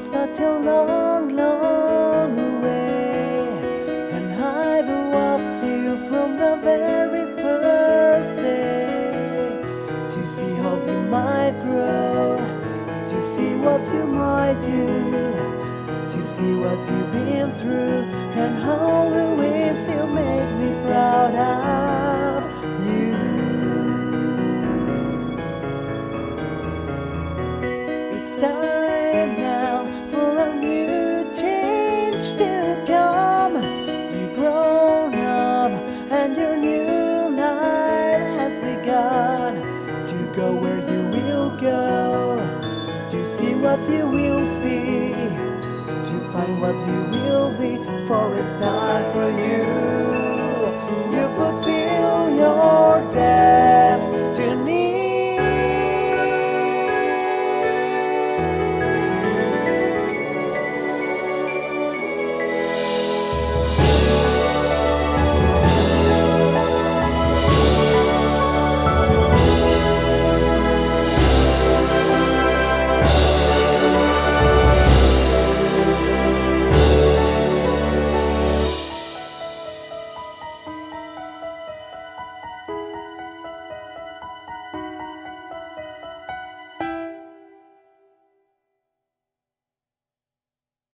such a long, long way, and I've watched you from the very first day, to see how you might grow, to see what you might do, to see what you've been through, and how the ways you make me proud of you. It's time now for a new change to come. You've grown up and your new life has begun. To go where you will go, to see what you will see, to find what you will be, for it's time for you